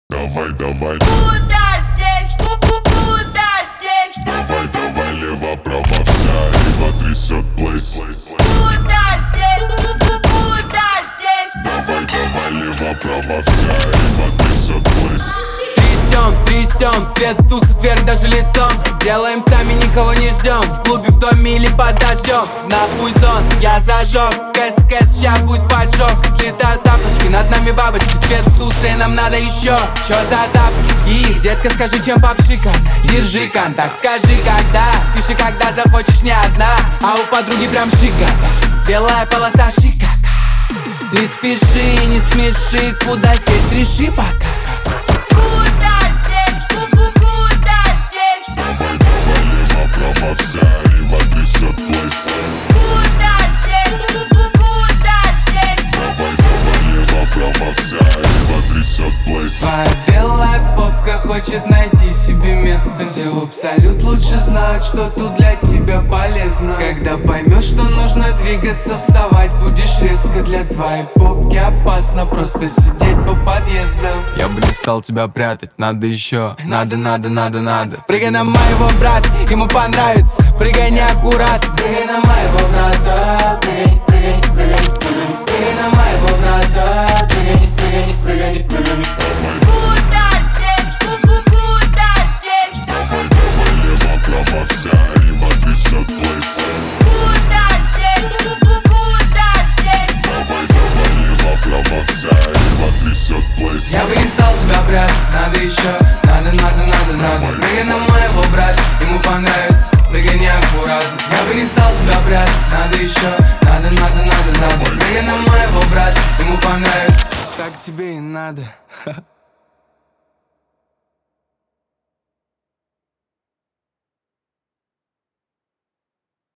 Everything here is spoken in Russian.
Давай, давай. Куда сесть? Куда сесть? Давай, давай, лево, право, вся рыба трясет плейс. Куда сесть? Куда сесть? Давай, давай, лево, право, вся рыба трясет плейс. Трясем, свет тусит вверх даже лицом. Делаем сами, никого не ждем. В клубе, в доме или под дождем. Нахуй зон, я зажег. Кэс, ща будет поджог. Слетают тапочки, над нами бабочки. Свет тусы, нам надо еще. Чё за запахи? И, детка, скажи, чем попшика. Держи контакт, скажи, когда. Пиши, когда захочешь, не одна. А у подруги прям шика. Белая полоса шика. Не спеши, не смеши. Куда сесть, реши пока. Куда сесть? Куда сесть? Давай, давай, лево, право, вся рыба трясет плейс. Куда сесть? Куда сесть? Давай, давай, лево, право, вся рыба трясет плейс. Твоя белая попка хочет найти себе место. Все в абсолют лучше знают, что тут для тебя полезно. Когда поймешь, что нужно двигаться, вставать будешь резко. Для твоей попки опасно просто сидеть по подъездам. Я бы не стал тебя прятать, надо еще. Надо. Прыгай на моего брата, ему понравится. Прыгай неаккуратно. Прыгай на моего брата. Прыгай. Прыгай на моего брата. Прыгай. Куда сесть? Куда сесть? Давай, давай, лево, право, вся рыба трясет плейс. Куда сесть? Куда сесть? Давай, давай, лево, право, вся рыба трясет плейс. Я бы не стал тебя брать, надо еще. Надо. Прыгай на моего брата, ему понравится. Прыгай неаккуратно. Я бы не стал тебя брать, надо еще. Надо. Прыгай на моего брата, ему понравится. Так тебе и надо.